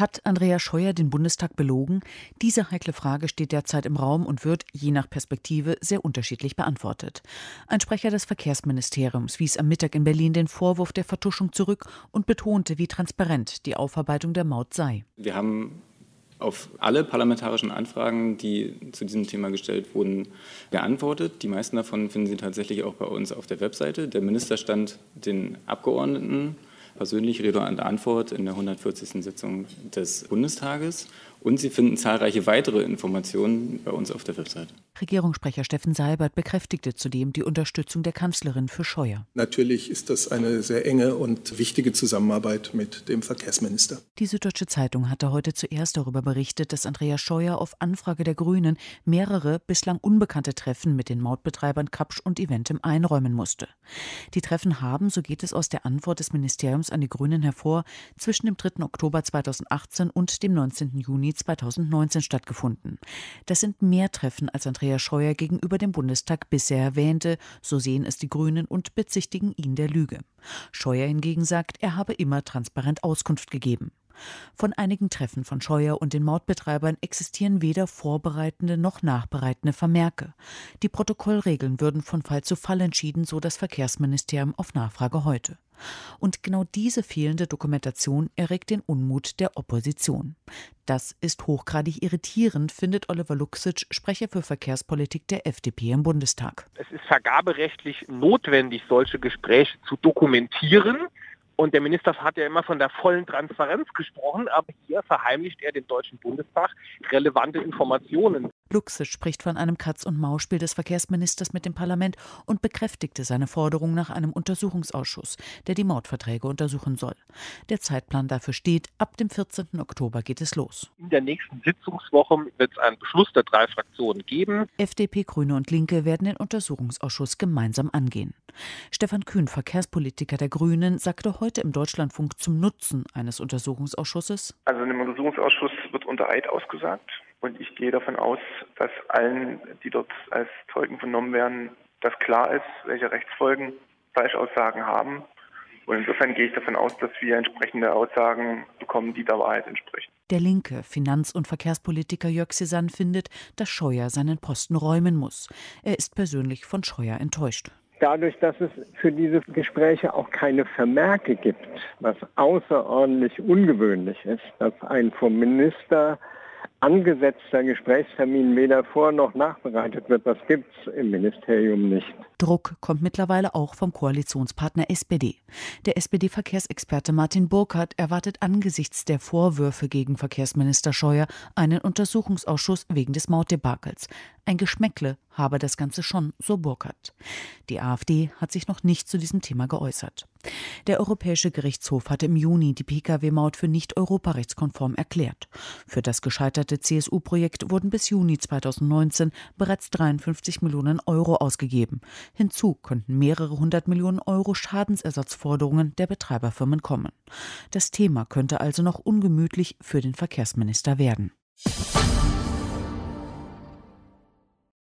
Hat Andreas Scheuer den Bundestag belogen? Diese heikle Frage steht derzeit im Raum und wird, je nach Perspektive, sehr unterschiedlich beantwortet. Ein Sprecher des Verkehrsministeriums wies am Mittag in Berlin den Vorwurf der Vertuschung zurück und betonte, wie transparent die Aufarbeitung der Maut sei. Wir haben auf alle parlamentarischen Anfragen, die zu diesem Thema gestellt wurden, geantwortet. Die meisten davon finden Sie tatsächlich auch bei uns auf der Webseite. Der Minister stand den Abgeordneten persönlich Rede und Antwort in der 140. Sitzung des Bundestages. Und Sie finden zahlreiche weitere Informationen bei uns auf der Webseite. Regierungssprecher Steffen Seibert bekräftigte zudem die Unterstützung der Kanzlerin für Scheuer. Natürlich ist das eine sehr enge und wichtige Zusammenarbeit mit dem Verkehrsminister. Die Süddeutsche Zeitung hatte heute zuerst darüber berichtet, dass Andreas Scheuer auf Anfrage der Grünen mehrere bislang unbekannte Treffen mit den Mautbetreibern Kapsch und Eventim einräumen musste. Die Treffen haben, so geht es aus der Antwort des Ministeriums an die Grünen hervor, zwischen dem 3. Oktober 2018 und dem 19. Juni 2019 stattgefunden. Das sind mehr Treffen, als Andreas Scheuer gegenüber dem Bundestag bisher erwähnte, so sehen es die Grünen und bezichtigen ihn der Lüge. Scheuer hingegen sagt, er habe immer transparent Auskunft gegeben. Von einigen Treffen von Scheuer und den Mautbetreibern existieren weder vorbereitende noch nachbereitende Vermerke. Die Protokollregeln würden von Fall zu Fall entschieden, so das Verkehrsministerium auf Nachfrage heute. Und genau diese fehlende Dokumentation erregt den Unmut der Opposition. Das ist hochgradig irritierend, findet Oliver Luxic, Sprecher für Verkehrspolitik der FDP im Bundestag. Es ist vergaberechtlich notwendig, solche Gespräche zu dokumentieren. Und der Minister hat ja immer von der vollen Transparenz gesprochen, aber hier verheimlicht er dem Deutschen Bundestag relevante Informationen. Luxic spricht von einem Katz-und-Maus-Spiel des Verkehrsministers mit dem Parlament und bekräftigte seine Forderung nach einem Untersuchungsausschuss, der die Mautverträge untersuchen soll. Der Zeitplan dafür steht, ab dem 14. Oktober geht es los. In der nächsten Sitzungswoche wird es einen Beschluss der 3 Fraktionen geben. FDP, Grüne und Linke werden den Untersuchungsausschuss gemeinsam angehen. Stefan Kühn, Verkehrspolitiker der Grünen, sagte heute im Deutschlandfunk zum Nutzen eines Untersuchungsausschusses: Also in dem Untersuchungsausschuss wird unter Eid ausgesagt. Und ich gehe davon aus, dass allen, die dort als Zeugen vernommen werden, das klar ist, welche Rechtsfolgen Falschaussagen haben. Und insofern gehe ich davon aus, dass wir entsprechende Aussagen bekommen, die der Wahrheit entsprechen. Der linke Finanz- und Verkehrspolitiker Jörg Cézanne findet, dass Scheuer seinen Posten räumen muss. Er ist persönlich von Scheuer enttäuscht. Dadurch, dass es für diese Gespräche auch keine Vermerke gibt, was außerordentlich ungewöhnlich ist, dass ein vom Minister angesetzter Gesprächstermin weder vor- noch nachbereitet wird, das gibt's im Ministerium nicht. Druck kommt mittlerweile auch vom Koalitionspartner SPD. Der SPD-Verkehrsexperte Martin Burkhardt erwartet angesichts der Vorwürfe gegen Verkehrsminister Scheuer einen Untersuchungsausschuss wegen des Mautdebakels. Ein Geschmäckle habe das Ganze schon, so Burkhardt. Die AfD hat sich noch nicht zu diesem Thema geäußert. Der Europäische Gerichtshof hatte im Juni die Pkw-Maut für nicht europarechtskonform erklärt. Für das gescheiterte CSU-Projekt wurden bis Juni 2019 bereits 53 Millionen Euro ausgegeben. Hinzu könnten mehrere 100 Millionen Euro Schadensersatzforderungen der Betreiberfirmen kommen. Das Thema könnte also noch ungemütlich für den Verkehrsminister werden.